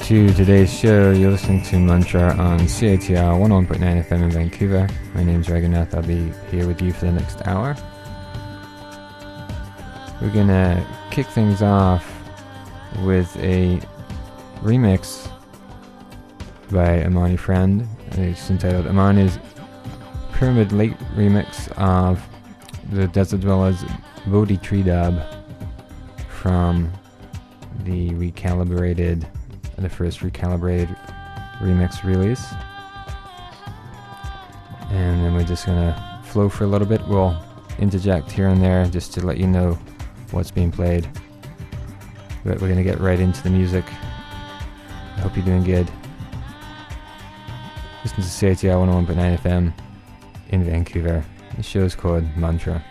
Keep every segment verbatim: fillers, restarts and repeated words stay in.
to today's show. You're listening to Mantra on C I T R one oh one point nine F M in Vancouver. My name's Raghunath. I'll be here with you for the next hour. We're gonna kick things off with a remix by Amani Friend. It's entitled Amani's Pyramid Lake remix of the Desert Dwellers Bodhi Tree Dub from the recalibrated, the first recalibrated remix release. And then we're just gonna flow for a little bit. We'll interject here and there just to let you know what's being played. But we're gonna get right into the music. I hope you're doing good. Listen to C I T R one oh one point nine F M in Vancouver. The show's called Mantra.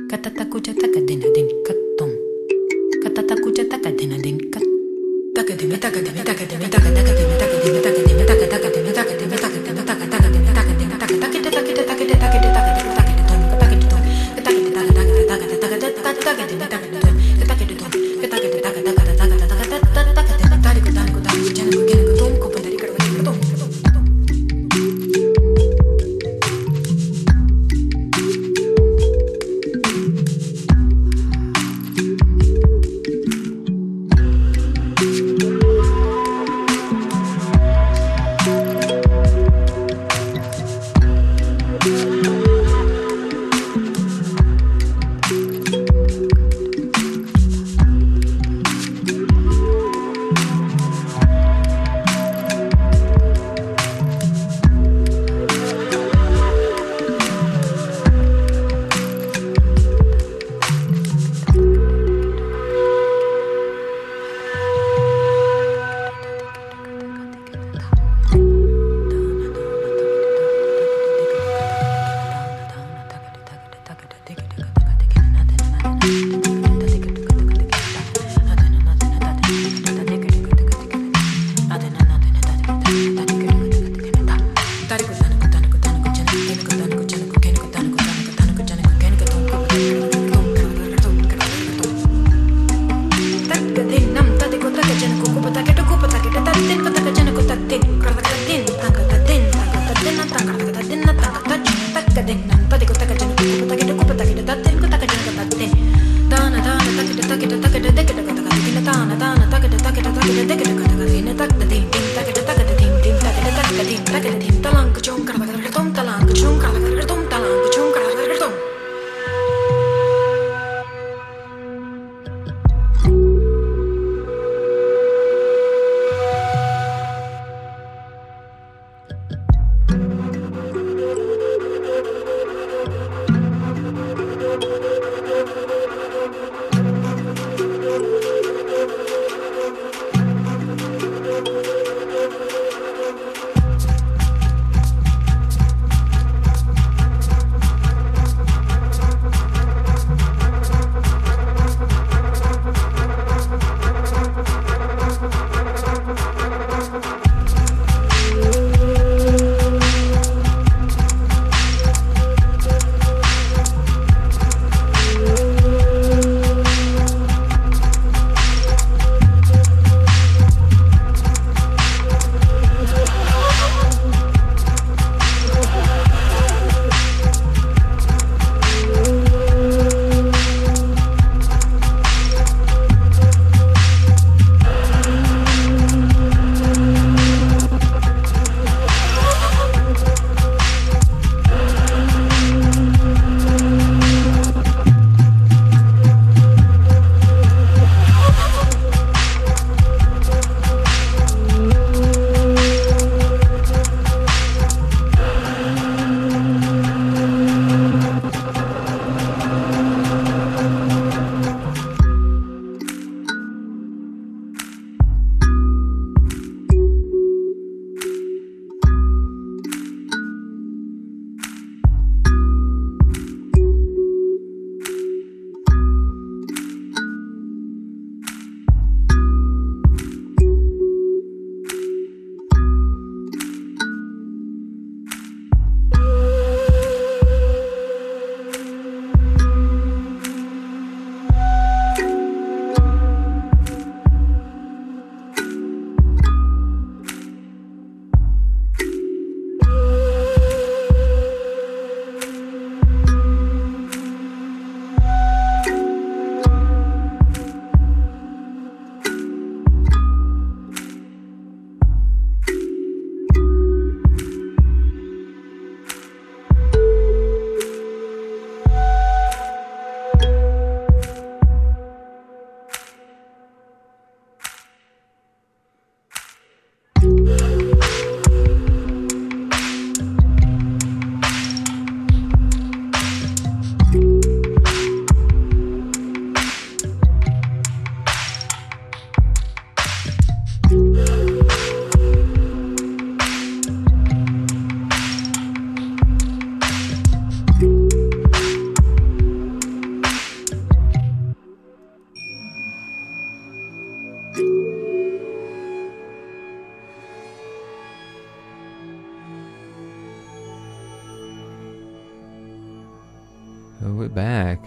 Katatakuja takadina din katom. Katatakuja takadina din kat. Takadime takadime takadime takadime takadime takadime takadime takadime takadime takadime takadime takadime takadime takadime takadime takadime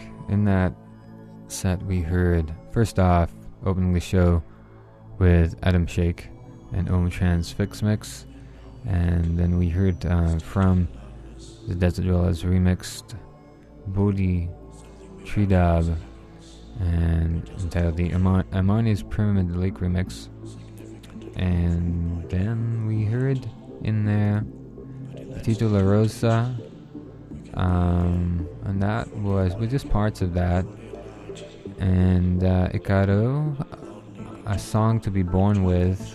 In that set, we heard, first off, opening the show with Adam Shake and Om Trans Fix Mix. And then we heard uh, from the Desert Dwellers remixed Bodhi Tridab and entitled the Amar- Amarni's Pyramid Lake remix. And then we heard in there Tito La Rosa, um, and that was with just parts of that. And uh, Icaro, A Song to Be Born With.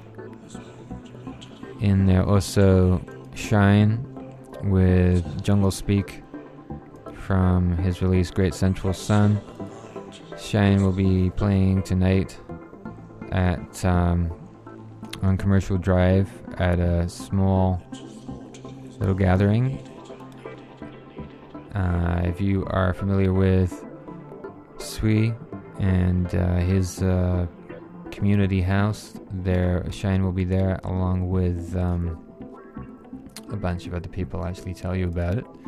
In there also Shine with Jungle Speak from his release Great Central Sun. Shine will be playing tonight at um, on Commercial Drive at a small little gathering. Uh, if you are familiar with Sui and uh, his uh, community house, there Shine will be there along with um, a bunch of other people. I'll actually tell you about it.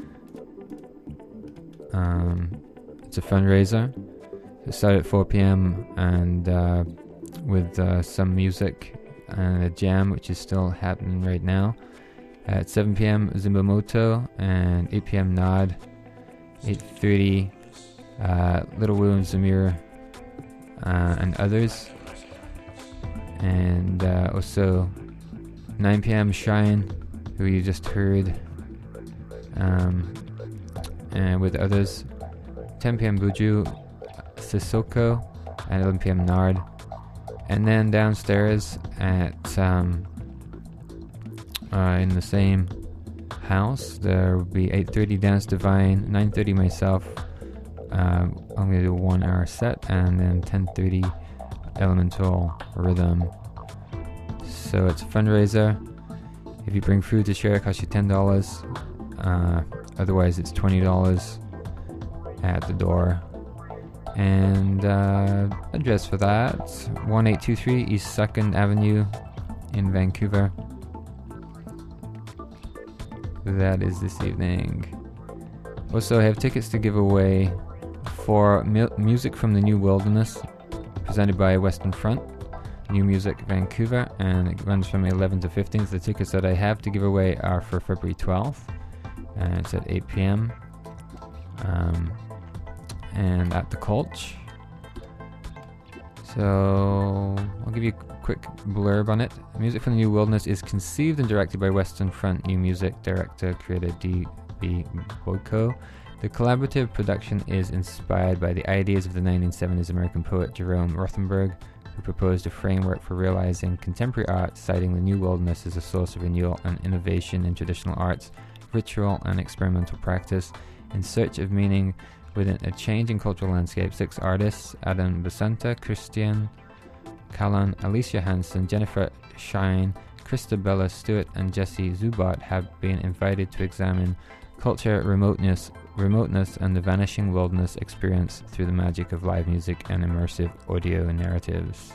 Um, it's a fundraiser. It started at four p.m. and uh, with uh, some music and a jam, which is still happening right now. At seven p.m. Zimbamoto, and eight p.m. Nod. eight thirty uh, Little Will and Zamir uh, and others. And uh, also nine p.m. Shine, who you just heard, um, and with others. ten p.m. Buju, Sissoko, and eleven p.m. Nard. And then downstairs at um, uh, in the same house, there will be eight thirty Dance Divine, nine thirty myself. Um, I'm going to do a one hour set, and then ten thirty Elemental Rhythm. So it's a fundraiser. If you bring food to share, it costs you ten dollars. Uh, otherwise, it's twenty dollars at the door. And uh, address for that, eighteen twenty-three East second Avenue in Vancouver. That is this evening. Also, I have tickets to give away for mu- Music from the New Wilderness, presented by Western Front, New Music Vancouver, and it runs from eleven to fifteen. The tickets that I have to give away are for February twelfth, and it's at eight p.m. Um, and at the Colch. So I'll give you a quick blurb on it. Music from the New Wilderness is conceived and directed by Western Front New Music director creator D B Boyko. The collaborative production is inspired by the ideas of the nineteen seventies American poet Jerome Rothenberg, who proposed a framework for realizing contemporary art, citing the New Wilderness as a source of renewal and innovation in traditional arts, ritual and experimental practice. In search of meaning within a changing cultural landscape, six artists, Adam Basanta, Christian Callan, Alicia Hansen, Jennifer Shine, Christabella Stewart, and Jesse Zubat, have been invited to examine culture, remoteness, remoteness, and the vanishing wilderness experience through the magic of live music and immersive audio narratives.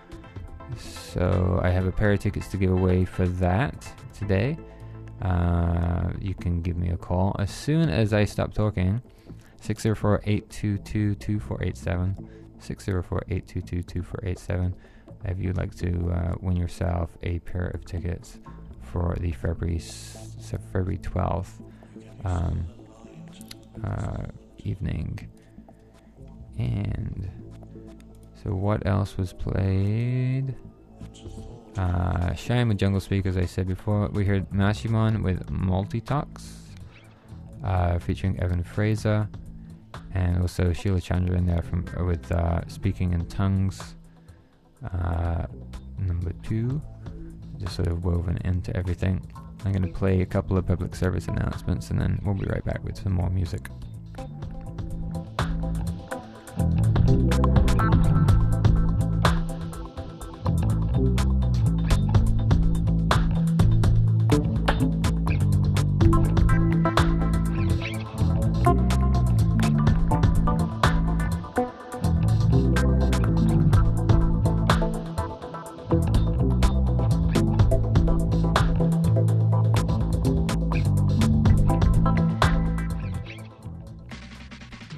So I have a pair of tickets to give away for that today. Uh, you can give me a call as soon as I stop talking. six oh four, eight two two, two four eight seven. six oh four, eight two two, two four eight seven. If you'd like to uh, win yourself a pair of tickets for the February February twelfth um, uh, evening. And so what else was played? Uh, Shine with Jungle Speak, as I said before. We heard Mashimon with Multi-Talks, uh, featuring Evan Fraser, and also Sheila Chandra in there from uh, with uh, Speaking in Tongues, uh, number two, just sort of woven into everything. I'm going to play a couple of public service announcements, and then we'll be right back with some more music.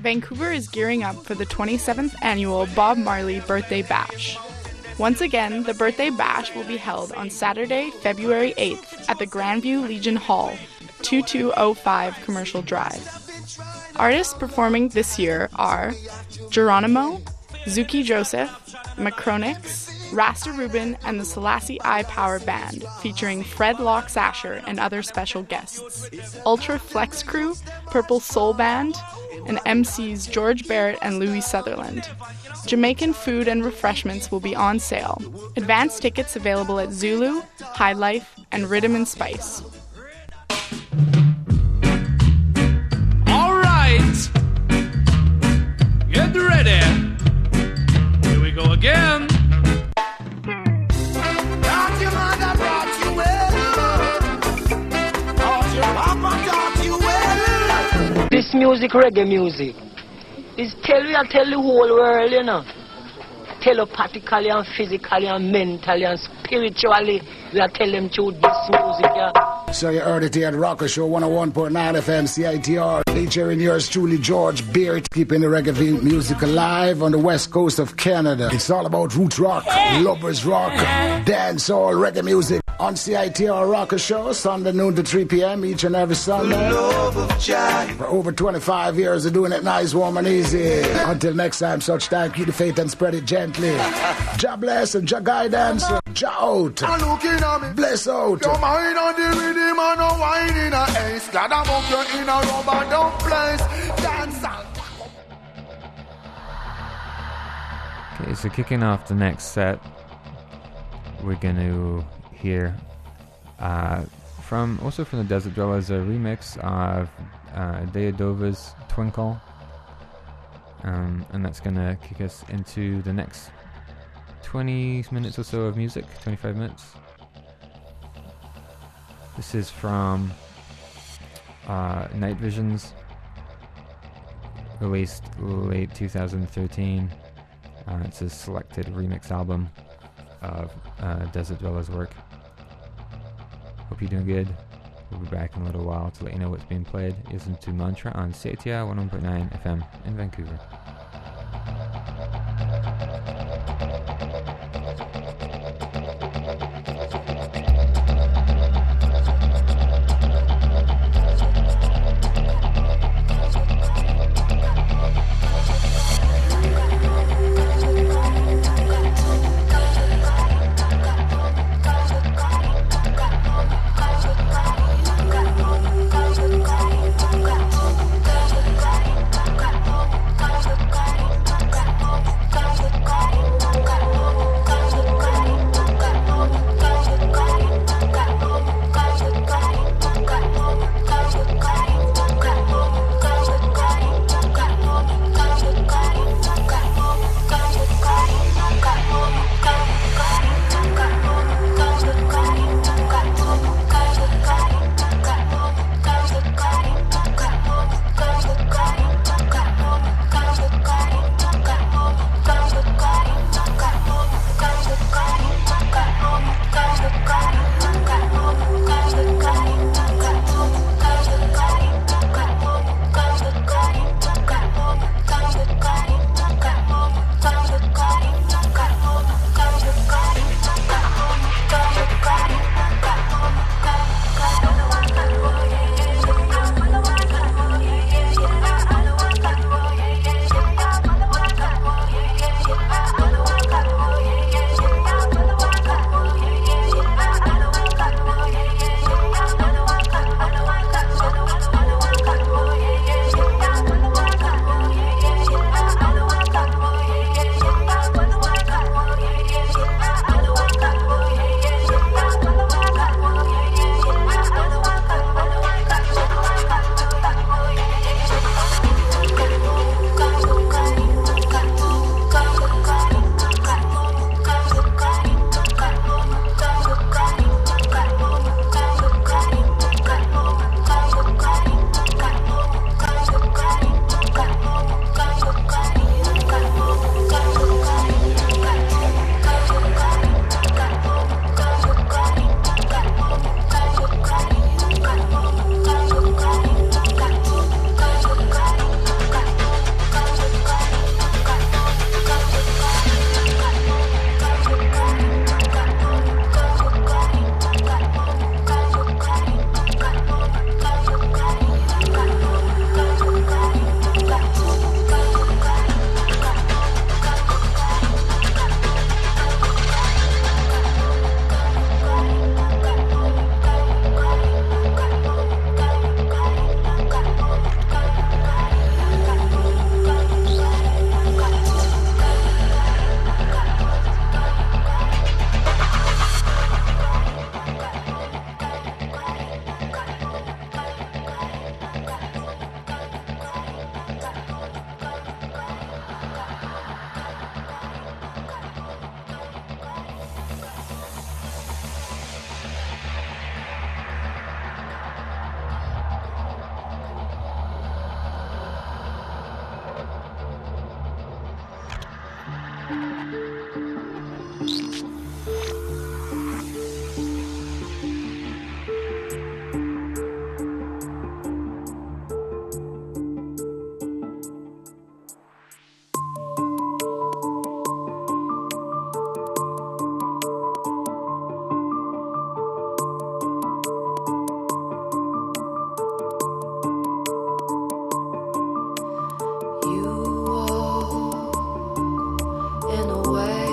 Vancouver is gearing up for the twenty-seventh annual Bob Marley Birthday Bash. Once again, the Birthday Bash will be held on Saturday, February eighth at the Grandview Legion Hall, twenty-two oh five Commercial Drive. Artists performing this year are Geronimo, Zuki Joseph, Macronix, Rasta Rubin, and the Selassie I Power Band, featuring Fred Locks Asher and other special guests, Ultra Flex Crew, Purple Soul Band, and M Cs George Barrett and Louis Sutherland. Jamaican food and refreshments will be on sale. Advance tickets available at Zulu, High Life, and Rhythm and Spice. All right, get ready. Here we go again. This music, reggae music, is tell you, I tell the whole world, you know. Telepathically and physically and mentally and spiritually, we are telling them through this music, yeah. So you heard it here at Rocker Show one oh one point nine F M C I T R, featuring yours truly, George Beard, keeping the reggae music alive on the west coast of Canada. It's all about roots rock, lovers rock, dancehall, reggae music. On C I T R Rocker Show, Sunday noon to three p.m. each and every Sunday. For over twenty-five years of doing it nice, warm and easy. Until next time, such time, keep the faith and spread it gently. Jah bless and Jah guidance. Jah out. Bless out. Your mind on the rhythm and no wine in a ace. God, I'm up you in a rubber dump place. Dance. Okay, so kicking off the next set, we're going to hear uh, from also from the Desert Dwellers a remix of uh, Deodova's Twinkle, um, and that's going to kick us into the next twenty minutes or so of music, twenty-five minutes. This is from uh, Night Visions, released late two thousand thirteen. Uh, it's a selected remix album of uh, Desert Dwellers' work. Hope you're doing good. We'll be back in a little while to let you know what's being played. Listen to Mantra on C I T R one oh one point nine F M in Vancouver. Got You walk in a way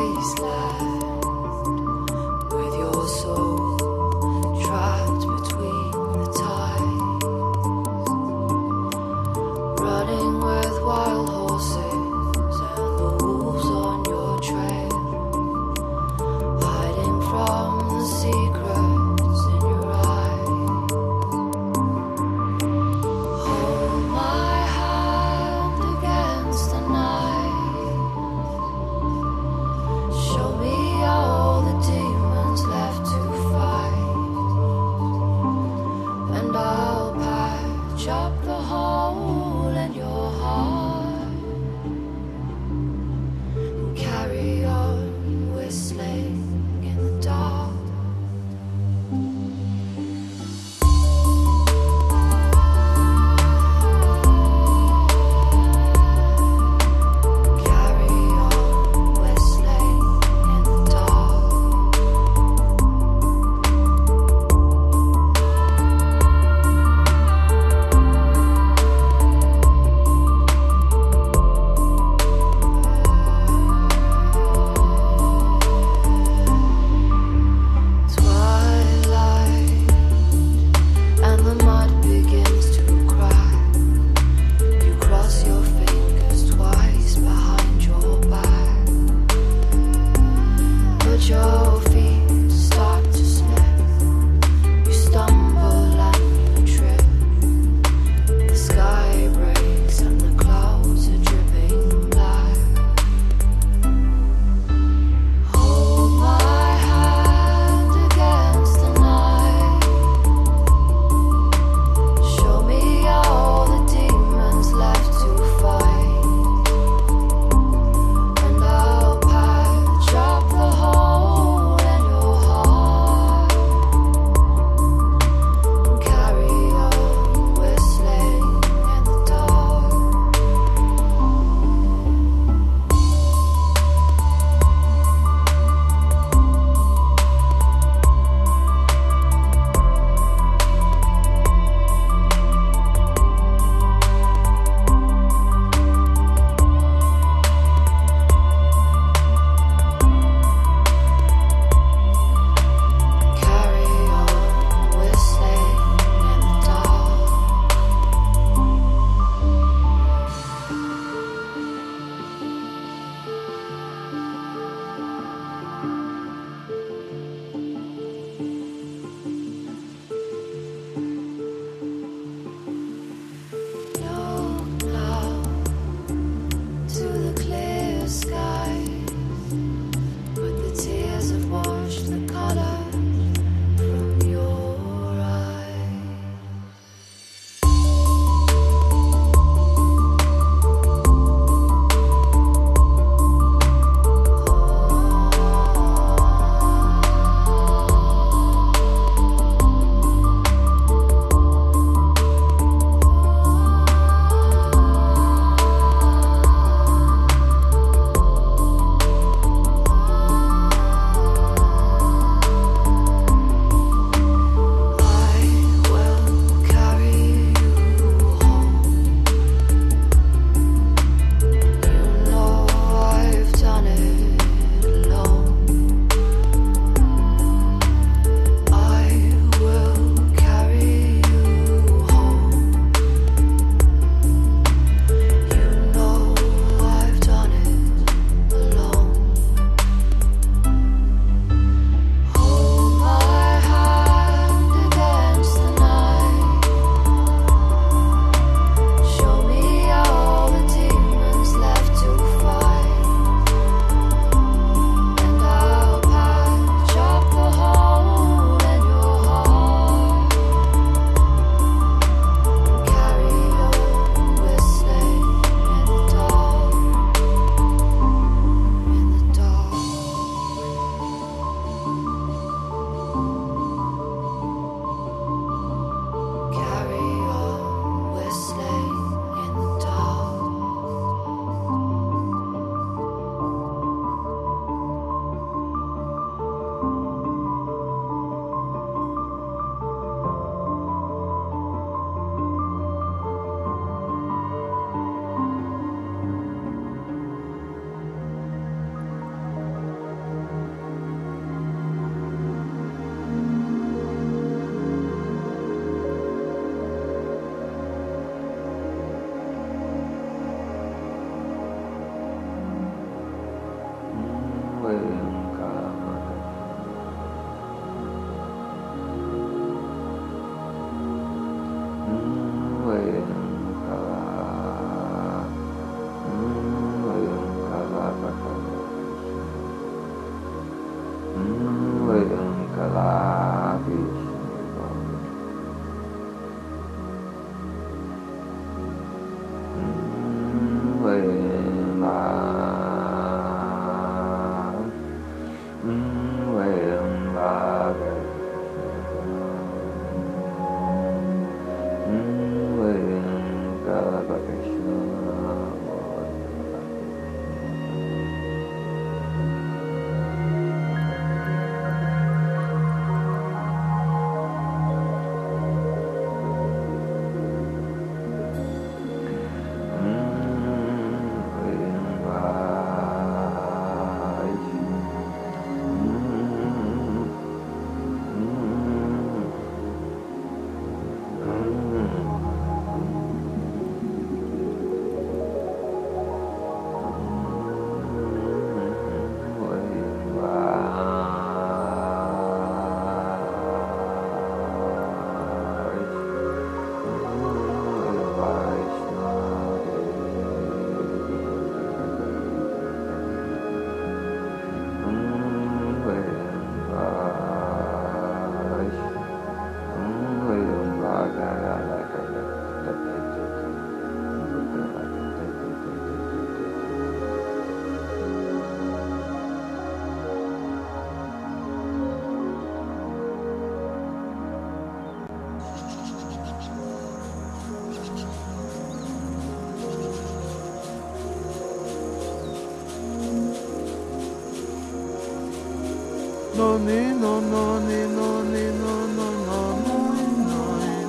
No ni no no ni no ni no no no no no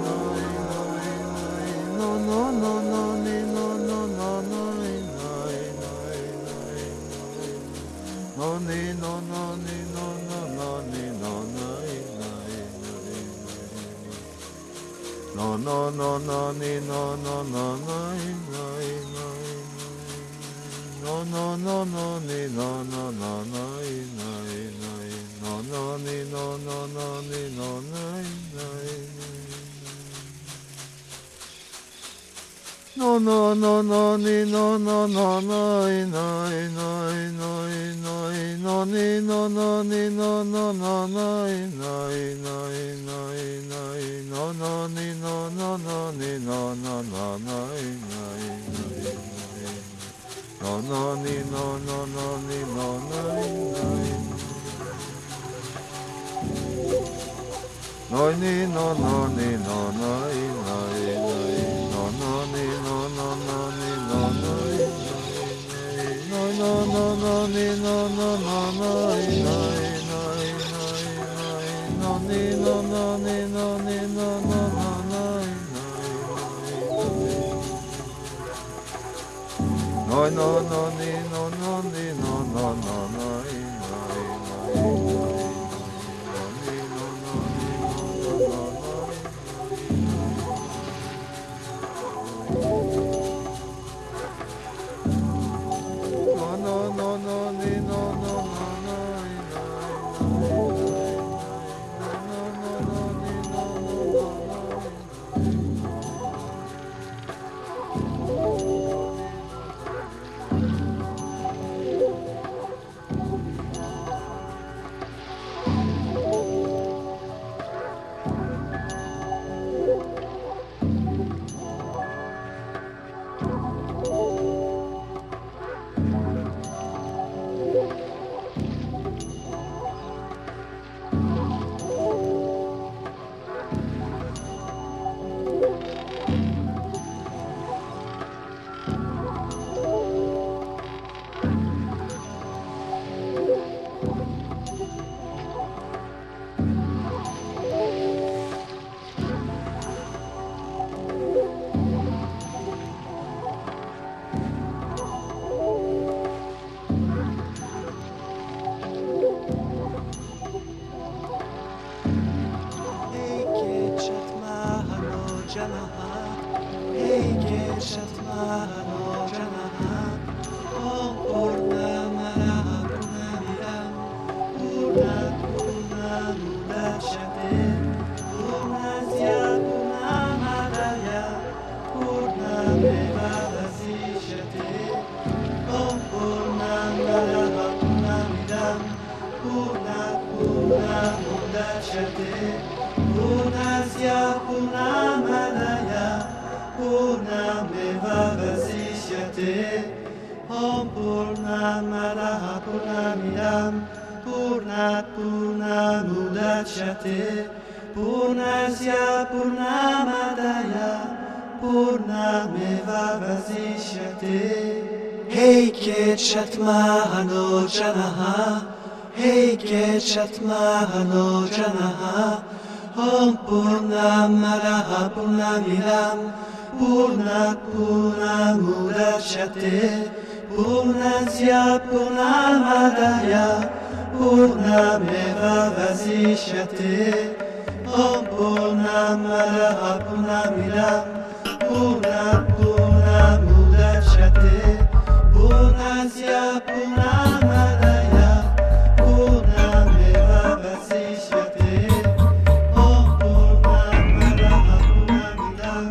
no no no no ni no no no no no ni no no ni no no no ni no no no no no ni no no no no no no no no ni no no no no no no ni no no no ni no no no no no no ni no no no no no no no no no ni no no ni no no no no no no no no ni no no no ni no no no no no no ni no no no ni no no no ni no no ni no no no no no ni no no no ni no no no no no no ni no no no no no no ni no no ni no ni no no no no no no no ni no no ni no no no no Om Purnamada Purnamidam Purnat Purnamudachyate Purnasya Purnamadaya Purnameva Vasishyate Heike Chatmahano Janaha Heike Chatmahano Janaha Om Purnamada Purnamidam Purnat Purnamudachyate Purnasya Purnamadaya Purnameva Vasishyate Om Purnamada Purnamidam Purnat Purnamudachyate Purnasya Purnamadaya Purnameva Vasishyate Om Purnamada Purnamidam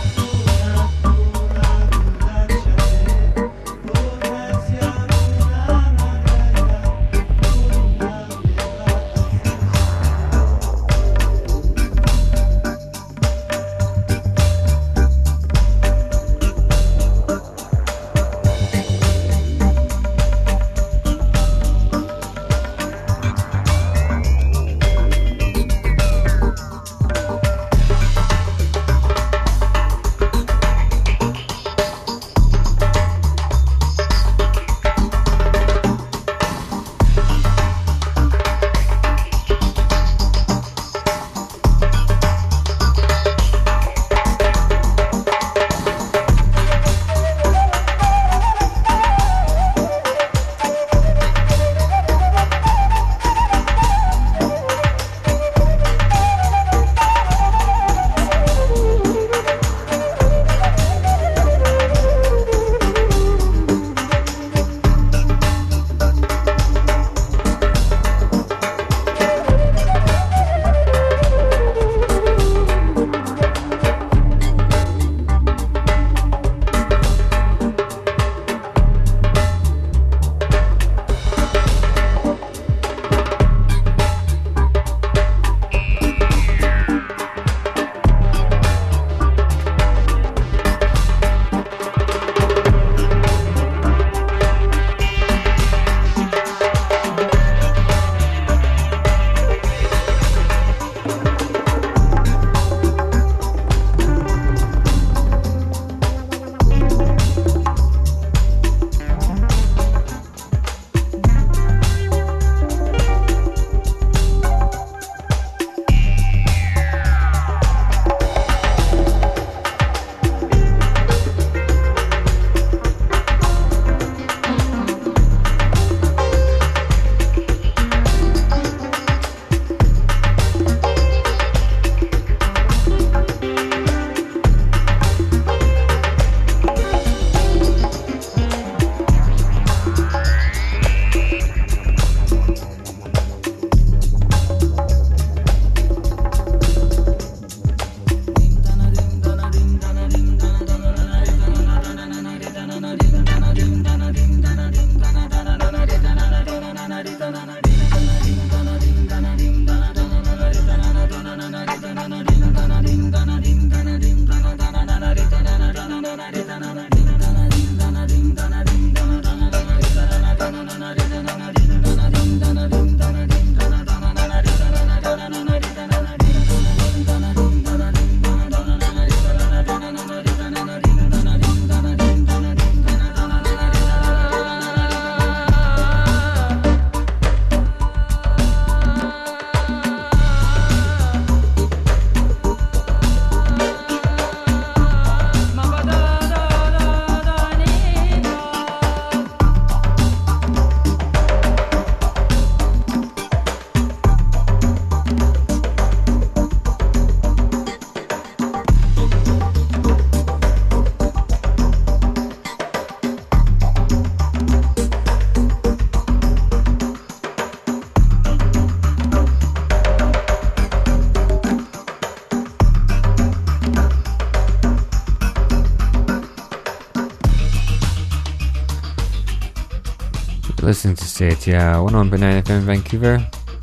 Listen to C I T R one oh one point nine F M Vancouver.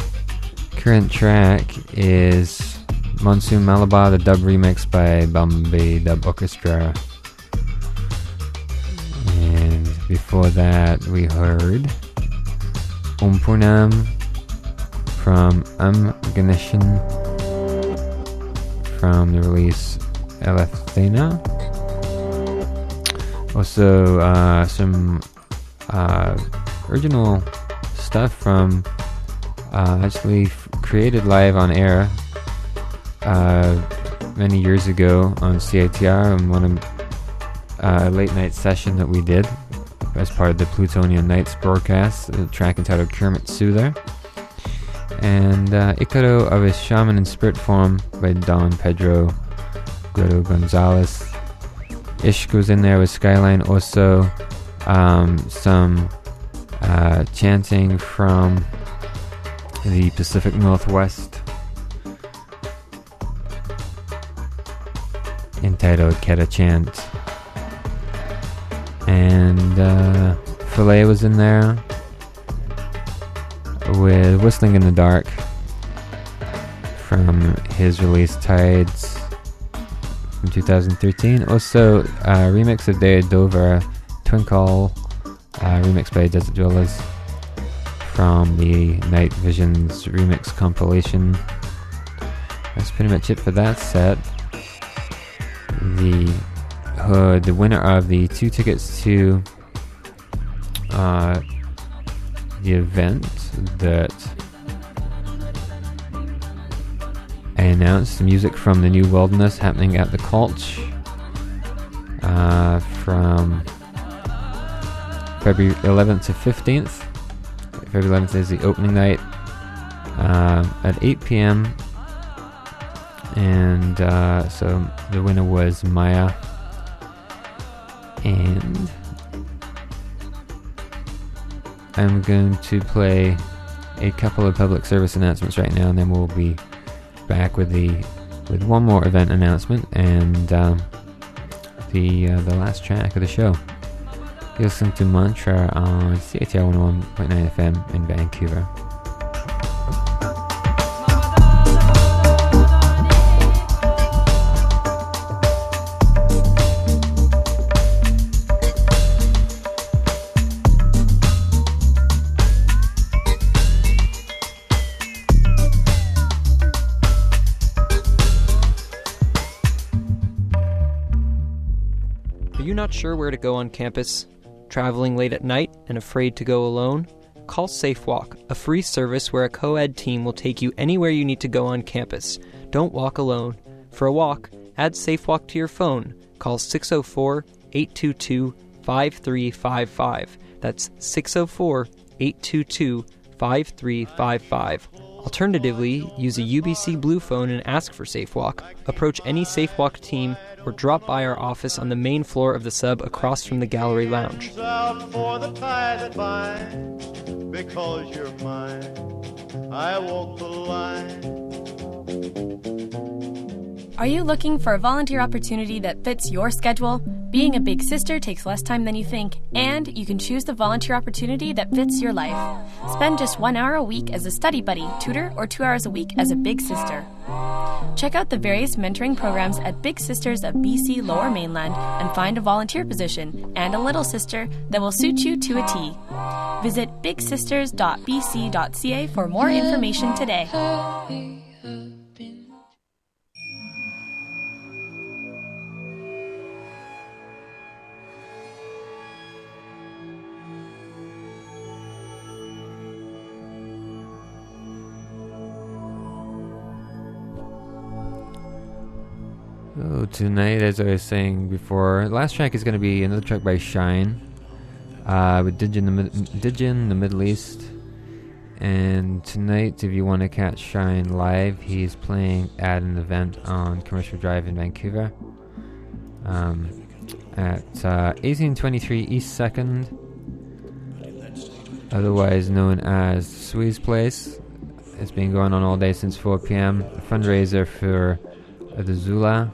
Current track is Monsoon Malabar, the dub remix by Bombay Dub Orchestra. And before that, we heard Om Purnam from Um Ganeshan from the release Elefthena. Also, uh, some uh, original stuff from uh, actually f- created live on air uh, many years ago on C I T R on one of uh, late night session that we did as part of the Plutonian Nights broadcast, a track entitled Kermit Soother. And uh, Icaro of his Shaman in Spirit form by Don Pedro Guerrero Gonzalez. Ish goes in there with Skyline. Also, um, some uh, chanting from the Pacific Northwest entitled Keta Chant. And uh, Filet was in there with Whistling in the Dark from his release Tides from two thousand thirteen. Also, a remix of Day of Dover, Twinkle, uh, remixed by Desert Dwellers from the Night Visions remix compilation. That's pretty much it for that set. The uh, the winner of the two tickets to uh, the event that I announced, the music from the New Wilderness happening at the Colch uh, from February eleventh to fifteenth. February eleventh is the opening night uh, at eight p.m. And uh, so the winner was Maya. And I'm going to play a couple of public service announcements right now, and then we'll be back with the with one more event announcement and um, the uh, the last track of the show. You're listening to Mantra on C I T R one oh one point nine F M in Vancouver. Not sure where to go on campus? Traveling late at night and afraid to go alone? Call SafeWalk, a free service where a co-ed team will take you anywhere you need to go on campus. Don't walk alone. For a walk, add SafeWalk to your phone. Call six oh four, eight two two, five three five five. That's six oh four, eight two two, five three five five. Alternatively, use a U B C Blue phone and ask for SafeWalk. Approach any SafeWalk team or drop by our office on the main floor of the sub across from the gallery lounge. Out for the tie that binds, because you're mine, I walk the line. Are you looking for a volunteer opportunity that fits your schedule? Being a big sister takes less time than you think, and you can choose the volunteer opportunity that fits your life. Spend just one hour a week as a study buddy, tutor, or two hours a week as a big sister. Check out the various mentoring programs at Big Sisters of B C Lower Mainland and find a volunteer position and a little sister that will suit you to a T. Visit big sisters dot b c dot c a for more information today. So tonight, as I was saying before, last track is going to be another track by Shine uh, with Digin the, Digin, the Middle East. And tonight, if you want to catch Shine live, he's playing at an event on Commercial Drive in Vancouver um, at uh, eighteen twenty-three East second, otherwise known as Swee's Place. It's been going on all day since four p.m. A fundraiser for uh, the Zula.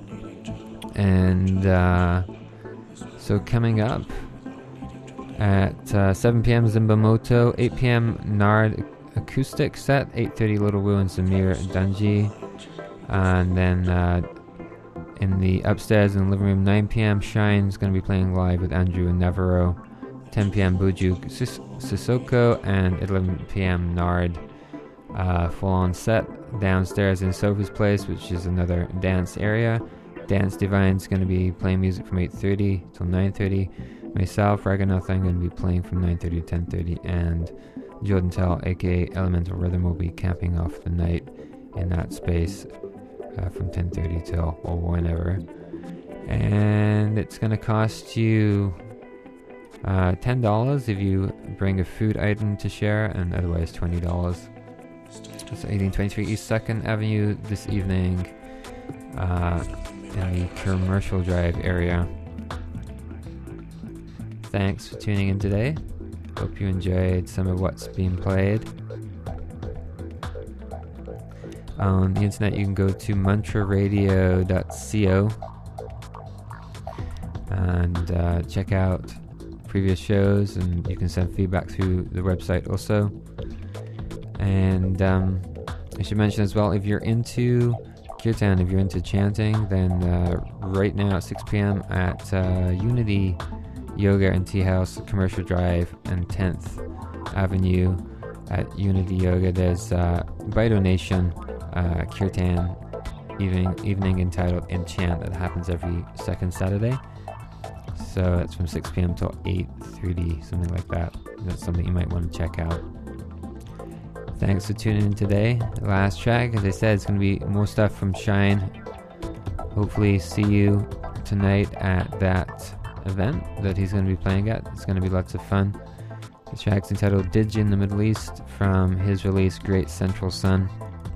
And uh, so coming up at uh, seven p.m. Zimbamoto, eight p.m. Nard acoustic set, eight thirty Little Woo and Samir Dunji, and then uh, in the upstairs in the living room, nine p.m. Shine's going to be playing live with Andrew and Navarro ten p.m. Bujuk Sis- Sissoko, and eleven p.m. Nard. Uh, full-on set downstairs in Sophie's Place, which is another dance area. Dance Divine's going to be playing music from eight thirty till nine thirty. Myself, Raganoth, I'm going to be playing from nine thirty to ten thirty, and Jordan Tell, aka Elemental Rhythm, will be capping off the night in that space uh, from ten thirty till or whenever. And it's going to cost you uh, ten dollars if you bring a food item to share, and otherwise twenty dollars. It's eighteen twenty-three East second Avenue this evening uh, in the Commercial Drive area. Thanks for tuning in today. Hope you enjoyed some of what's being played. On the internet, you can go to mantra radio dot co and uh, check out previous shows, and you can send feedback through the website also. And um, I should mention as well, if you're into Kirtan, if you're into chanting, then uh, right now at six p.m. at uh, Unity Yoga and Tea House, Commercial Drive and tenth Avenue at Unity Yoga, there's uh, by donation uh, Kirtan evening, evening entitled Enchant that happens every second Saturday. So it's from six p.m. till eight thirty, something like that. That's something you might want to check out. Thanks for tuning in today. The last track, as I said, it's going to be more stuff from Shine. Hopefully see you tonight at that event that he's going to be playing at. It's going to be lots of fun. The track's entitled Dij in the Middle East from his release Great Central Sun.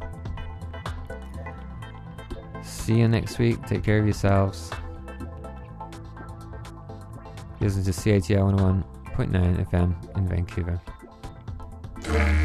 See you next week. Take care of yourselves. Listen to C I T R one oh one point nine F M in Vancouver.